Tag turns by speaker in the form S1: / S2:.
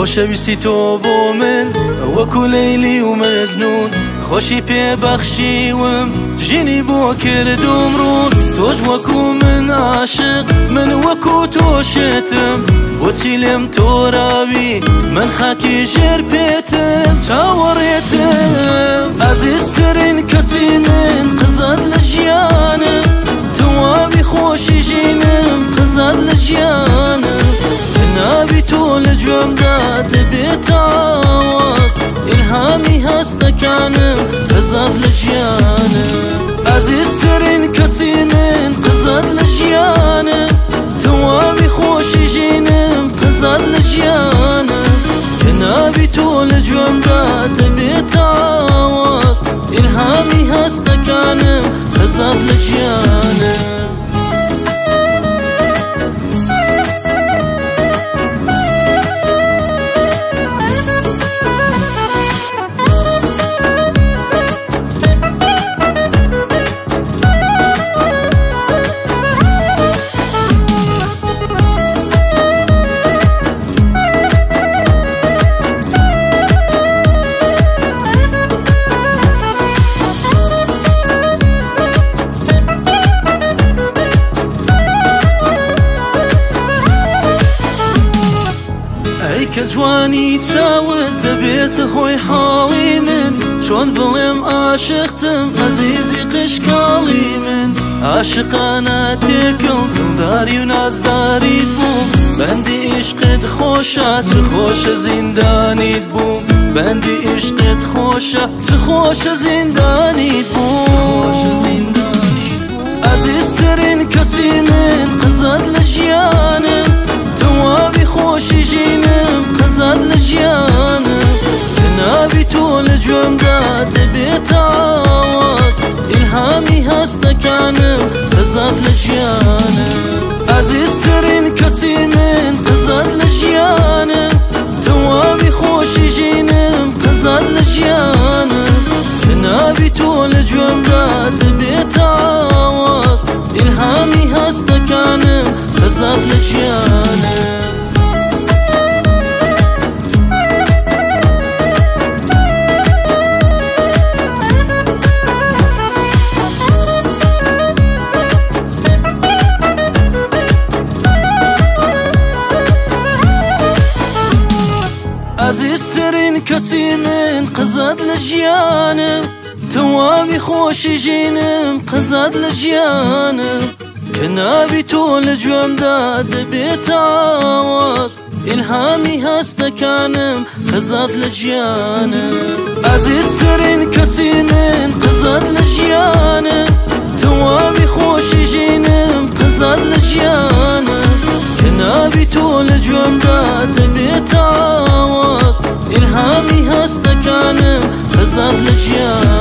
S1: خۆشەویستی تۆ بۆ من وەکو لەیلی و مەجنون خۆشی پێبەخشیوم ژینی بۆ کردوم ڕوون تۆش وەکو من عاشق من وەکو تۆشێتم بۆچی لێم تۆراوی من خاکی ژێر پێتم چاوەڕێتم عەزیزترین کەسی من قزات لە ژیانم تەواوی خۆشی ژینم قزات لە ژیانم ناوی تۆ لە گوێمدا دەبێت ئاواز ئیلهامی هەستەکانم قزات لە ژیانم عەزیزترین کەسی من قزات لە ژیانم تەواوی خۆشی ژینم قزات لە ژیانم ناوی تۆ لە گوێمدا دەبێت ئاواز ئیلهامی هەستەکانم قزات لە ژیانم کە جوانی چاوت دەبێتە هۆی حاڵی من چۆن بڵێم عاشقتم عەزیزی قشکاڵی من عاشقانە تێکەڵ دڵداری و نازداریت بووم بەندی عیشقت خۆشە چ خۆشە زیندانیت بووم بەندی عیشقت خۆشە چ خۆشە زیندانیت بووم عەزیزترین کەسی من قزات لە ژیانم تەواوی خۆشی ژینم قزات لە ژیانم ناوی تۆ لە گوێمدا دەبێت ئاواز ئیلهامی هەستەکانم قزات لە ژیانم عەزیزترین کەسی من قزات لە ژیانم تەواوی خۆشی ژینم قزات لە ژیانم ناوی تۆ لە گوێمدا دەبێت ئاواز ئیلهامی هەستەکانم قزات لە ژیانم عەزیزترین کەسی من قزات لە ژیانم تەواوی خۆشی ژینم قزات لە ژیانم کە ناوی تۆ لە گوێمدا دەبێت ئاواز ئیلهامی هەستەکانم قزات لە ژیانم عەزیزترین کەسی من قزات لە ژیانم تەواوی خۆشی ژینم قزات لە ژیانم کە ناوی تۆ لە گوێمدا دەبێت ئاواز ئیلهامی هەستەکانم قزات لە ژیانم